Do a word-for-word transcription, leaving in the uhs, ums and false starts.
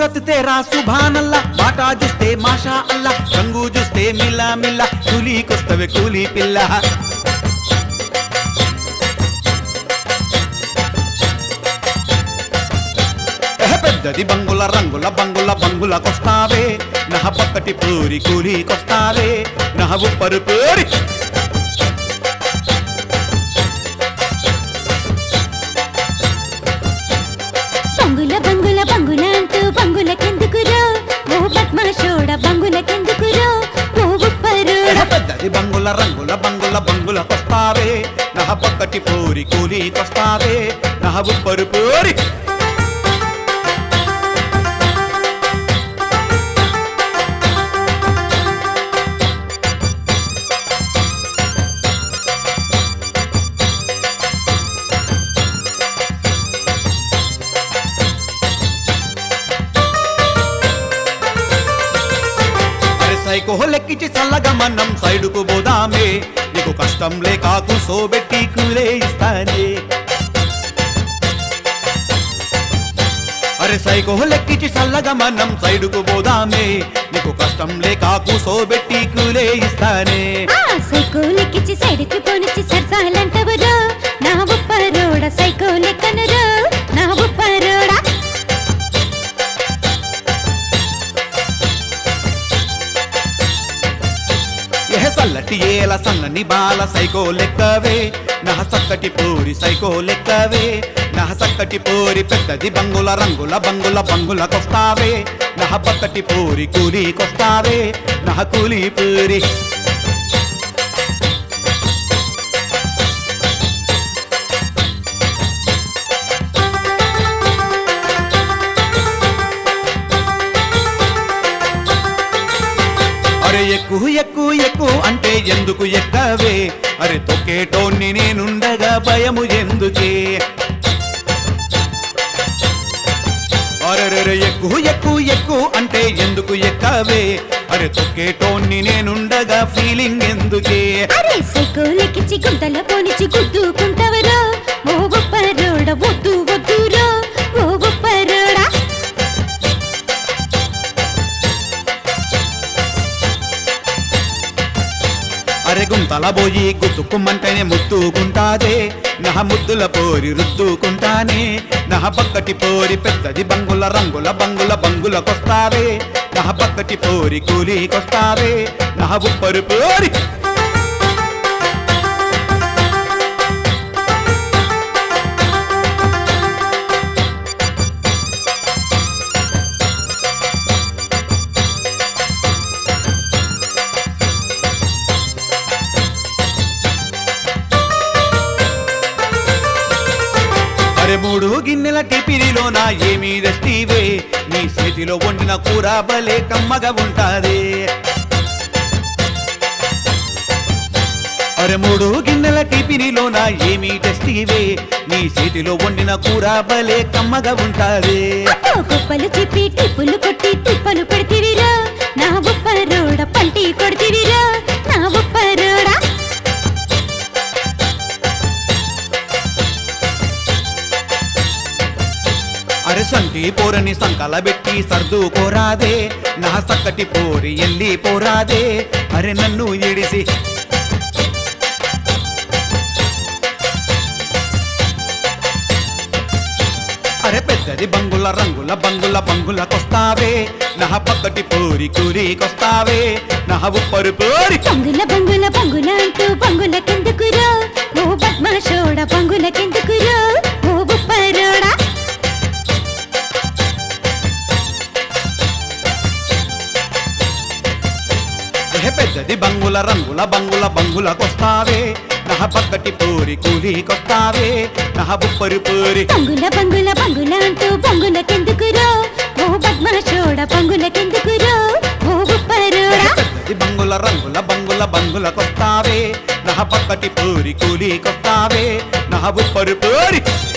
सूरत तेरा सुभान अल्लाह बाटा जुस्ते माशा अल्लाह रंगू जुस्ते मिला मिला కూలి కొస్తవే కూలి పిల్ల పెద్దది బంగుల రంగుల బంగుల బంగుల కొస్తావే నా పక్కటి పూరి కూలి కొస్తావే నా ఉప్పరు పూరి బంగుల బంగుల బంగుల అంటూ బంగులకెందుకురో ఓ బద్మాషోడ బంగులకెందుకురో ఓ ఉప్పరోడ పెద్దది బంగుల రంగుల బంగుల బంగుల కొస్తావే నా పక్కటి పూరి కూలి కొస్తావే నా ఉప్పరు పూరి సైకో లెక్కించి చల్లగా మనం సైడుకు పోదామే నీకు కష్టం లేక కూసోబెట్టి కూలే ఇస్తానే అరే సైకో లెక్కించి చల్లగా మనం సైడుకు పోదామే నీకు కష్టం లేక కూసోబెట్టి కూలే ఇస్తానే సైకో లెక్కించి సైడుకు పోనిచ్చి సరసాలంటవరో నా ఉప్పరోడ సైకో లెక్కనరో నా ఉప్పరోడ సల్లటి ఏల సన్నని బాల సైకో లెక్కవే నా సక్కటి పూరి సైకో లెక్కవే నా సక్కటి పూరి పెద్దది బంగుల రంగుల బంగుల బంగుల కొస్తావే నా పక్కటి పూరి కూలి కొస్తావే నా కూలి పూరి అరే ఎక్కు ఎక్కు ఎక్కు అంటే ఎందుకు ఎక్కవే అరే తొక్కేటోన్ని నేనుండగా భయము ఎందుకే అరే ఎక్కు ఎక్కు ఎక్కు అంటే ఎందుకు ఎక్కవే అరే తొక్కేటోన్ని నేనుండగా ఫీలింగ్ ఎందుకే అరే సైకో లెక్కించి గుంతల పోనిచ్చి గుద్దుకుంటవరో ఓ ఉప్పరోడ వద్దు వద్దురో ఓ ఉప్పరోడ అరే గుంతల పోయి గుద్దుకుమ్మంటేనే ముద్దుకుంటాదే నా ముద్దుల పోరి రుద్దుకుంటానే నా పక్కటి పోరి పెద్దది బంగుల రంగుల బంగుల బంగుల కొస్తావే నా పక్కటి పోరి కూలి కొస్తావే నా ఉప్పరు పోరి మూడు గిన్నెల టిపిరిలో నా ఏమీ రెస్టీవే నీ చేతిలో వండిన కూర భలే కమ్మగా ఉంటాదే అరే మూడు గిన్నెల టిపిరిలో నా ఏమీ టెస్టీవే నీ చేతిలో వండిన కూర భలే కమ్మగా ఉంటాదే కుప్పలు చెప్పి టిప్పులు కొట్టి తిప్పలు పెడితివిరా నా ఉప్పరోడ పంటి కొడితివిరా నా ఉప్పరోడ అరే సంటి పోరని సంకల పెట్టి సర్దు కోరాదే నా సక్కటి పోరి ఎల్లి పోరాదే అరే నన్ను ఎడిసి అరే పెద్దది బంగుల రంగుల బంగుల బంగుల కొస్తావే నా పక్కటి పోరి కూరి కొస్తావే నా ఉప్పరు పోరి బంగుల బంగుల బంగుల అంటూ బంగులకెందుకురో ఓ బద్మాషోడ బంగులకెందుకురో ఓ ఉప్పరోడ పెద్దది బంగుల రంగుల బంగుల బంగుల కొస్తావే నా పక్కటి పూరి కూలి కొస్తావే నా ఉప్పరు పూరి బంగుల బంగుల బంగుల అంటూ బంగులకెందుకురో ఓ బద్మాషోడ బంగులకెందుకురో ఓ ఉప్పరోడ పెద్దది బంగుల రంగుల బంగుల బంగుల కొస్తావే నా పక్కటి పూరి కూలి కొస్తావే నా ఉప్పరు పూరి